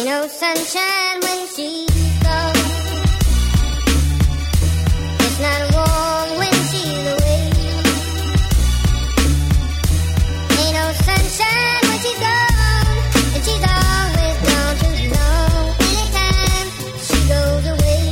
Ain't no sunshine when she's gone. It's not warm when she's away. Ain't no sunshine when she's gone, and she's always gone too long. Anytime she goes away.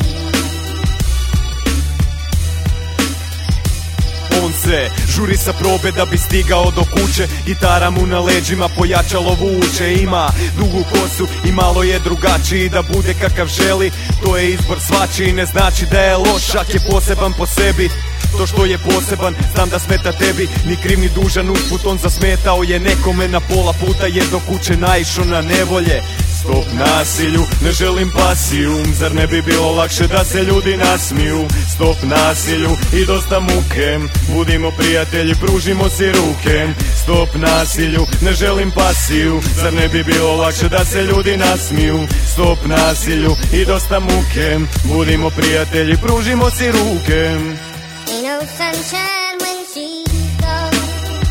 On se žuri sa probe da bi stigao do kuće. Gitara mu na leđima pojačalo vuče. Ima dugu kosu i malo je drugačiji. Da bude kakav želi, to je izbor svačiji. Ne znači da je loš, čak je poseban po sebi. To što je poseban, znam da smeta tebi. Ni kriv ni dužan, usput on zasmetao je nekome. Na pola puta je do kuće naišao na nevolje. Stop nasilju, ne želim pasiju. Zar ne bi bilo lakše da se ljudi nasmiju? Stop nasilju i dosta muke. Budimo prijatelji, pružimo si ruke. Stop nasilju, ne želim pasiju. Zar ne bi bilo lakše da se ljudi nasmiju? Stop nasilju i dosta muke. Budimo prijatelji, pružimo si ruke. Ain't no sunshine when she's gone.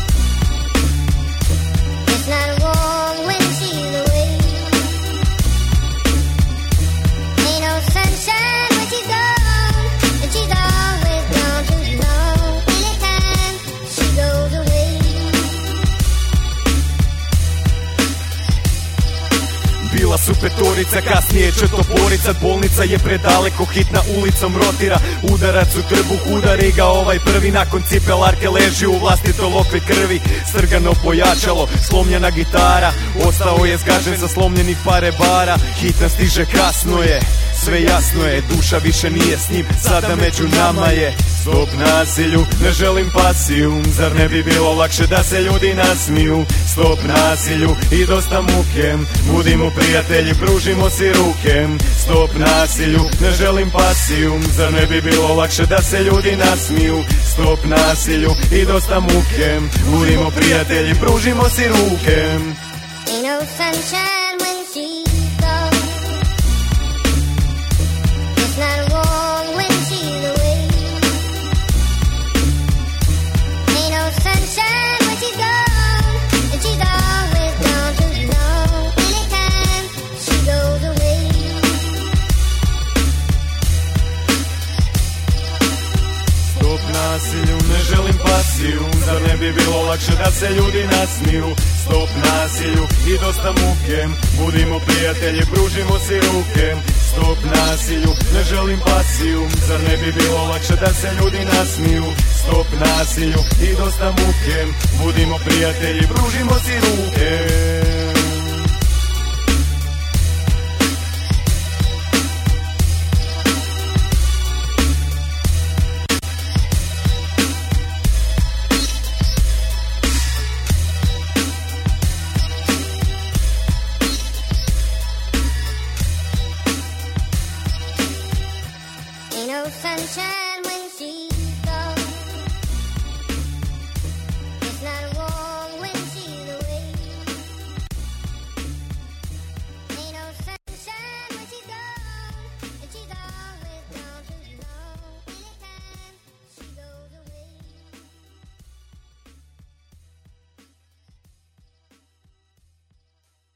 It's not warm when she's away. Ain't no sunshine when she's gone, and she's always gone too long. Anytime she goes away. Bila su petorica, kasnije četvorica. Bolnica je predaleko, hitna ulicom rotira. Udarac u trbuh, udari ga ovaj prvi. Nakon cipelarke leži u vlastitoj lokvi krvi. Strgano pojačalo, slomljena gitara. Ostao je zgažen sa slomljenih pare bara. Hitna stiže, kasno je, sve jasno je. Duša više nije s njim, sada među nama je. Stop nasilju, ne želim pasiju. Zar ne bi bilo lakše da se ljudi nasmiju? Stop nasilju i dosta muke. Budimo prijatelji, pružimo si ruke. Stop nasilju, ne želim pasiju. Zar ne bi bilo lakše da se ljudi nasmiju? Stop nasilju i dosta muke. Budimo prijatelji, pružimo si ruke. Ain't no sunshine when she's gone. It's not warm when she's away. Ain't no sunshine when she's gone, and she's always gone too long. Anytime she goes away. Stop nasilju, ne želim pasiju. Zar ne bi bilo lakše da se ljudi nasmiju? Stop nasilju i dosta muke. Budimo prijatelji, pružimo si ruke. Stop nasilju, ne želim pasiju. Zar ne bi bilo lakše da se ljudi nasmiju? Stop nasilju i dosta muke. Budimo prijatelji, pružimo si ruke.